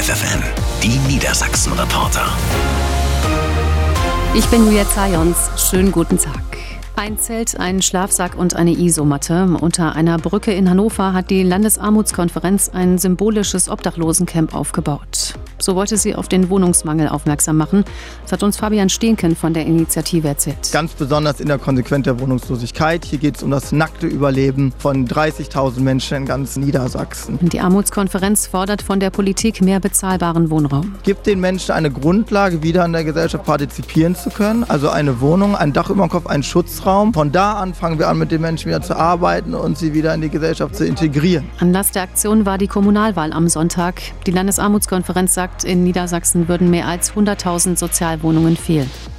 FFN, die Niedersachsen-Reporter. Ich bin Julia Zayons. Schönen guten Tag. Ein Zelt, ein Schlafsack und eine Isomatte. Unter einer Brücke in Hannover hat die Landesarmutskonferenz ein symbolisches Obdachlosencamp aufgebaut. So wollte sie auf den Wohnungsmangel aufmerksam machen. Das hat uns Fabian Stehnken von der Initiative erzählt. Ganz besonders in der Konsequenz der Wohnungslosigkeit. Hier geht es um das nackte Überleben von 30.000 Menschen in ganz Niedersachsen. Die Armutskonferenz fordert von der Politik mehr bezahlbaren Wohnraum. Gibt den Menschen eine Grundlage, wieder an der Gesellschaft partizipieren zu können. Also eine Wohnung, ein Dach über dem Kopf, einen Schutzraum. Von da an fangen wir an, mit den Menschen wieder zu arbeiten und sie wieder in die Gesellschaft zu integrieren. Anlass der Aktion war die Kommunalwahl am Sonntag. Die Landesarmutskonferenz sagt, in Niedersachsen würden mehr als 100.000 Sozialwohnungen fehlen.